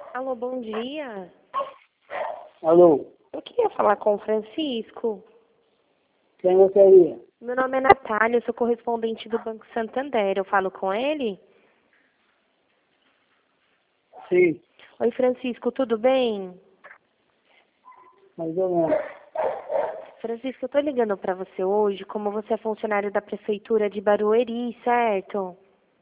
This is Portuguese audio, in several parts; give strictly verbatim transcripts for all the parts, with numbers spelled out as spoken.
Alô, bom dia. Alô, Eu queria falar com o Francisco. quem gostaria? Meu nome é Natália, eu sou correspondente do Banco Santander. Eu falo com ele? Sim, Oi, Francisco, tudo bem? mais ou menos. Francisco, eu tô ligando pra você hoje, como você é funcionário da Prefeitura de Barueri, certo?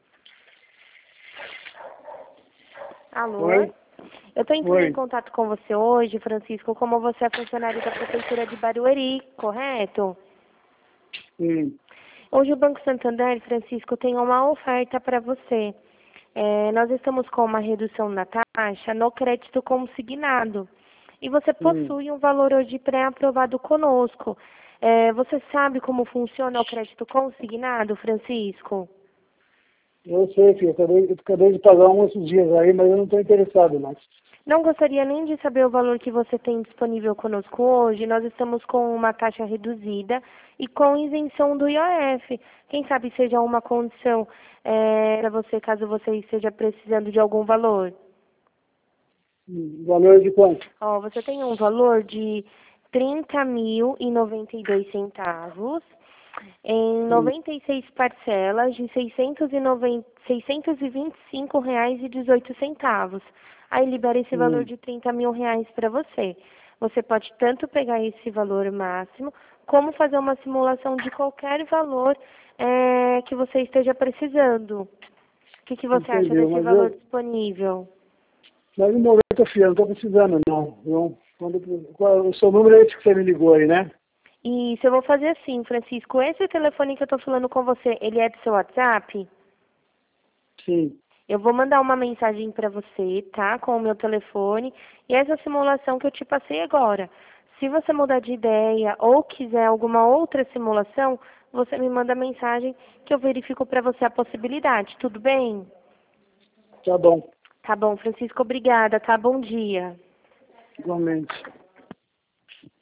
Alô? Oi? Eu tô entrando em Oi. contato com você hoje, Francisco, como você é funcionário da Prefeitura de Barueri, correto? Sim. Hoje o Banco Santander, Francisco, tem uma oferta para você. É, nós estamos com uma redução na taxa no crédito consignado. E você Hum. possui um valor hoje pré-aprovado conosco. É, você sabe como funciona o crédito consignado, Francisco? Eu sei, filho. Eu acabei, eu acabei de pagar um esses dias aí, mas eu não estou interessado mais. Não gostaria nem de saber o valor que você tem disponível conosco hoje. Nós estamos com uma taxa reduzida e com isenção do I O F. Quem sabe seja uma condição é, para você, caso você esteja precisando de algum valor. Hum. Valor de quanto? Ó, você tem um valor de trinta mil e noventa e dois centavos em Hum. noventa e seis parcelas de seiscentos e noventa, seiscentos e vinte e cinco reais e dezoito centavos. Aí libera esse valor Hum. de trinta mil reais para você. Você pode tanto pegar esse valor máximo, como fazer uma simulação de qualquer valor é, que você esteja precisando. O que, que você acha Entendeu? desse Mas valor eu, disponível? mas no momento, filho, eu não estou precisando, não. Eu, quando, qual, o seu número é esse que você me ligou aí, né? Isso, eu vou fazer assim, Francisco. Esse telefone que eu estou falando com você, ele é do seu WhatsApp? Sim. Eu vou mandar uma mensagem para você, tá? Com o meu telefone e essa simulação que eu te passei agora. Se você mudar de ideia ou quiser alguma outra simulação, você me manda mensagem que eu verifico para você a possibilidade. Tudo bem? Tá bom. Tá bom, Francisco, obrigada, tá? Bom dia. Igualmente.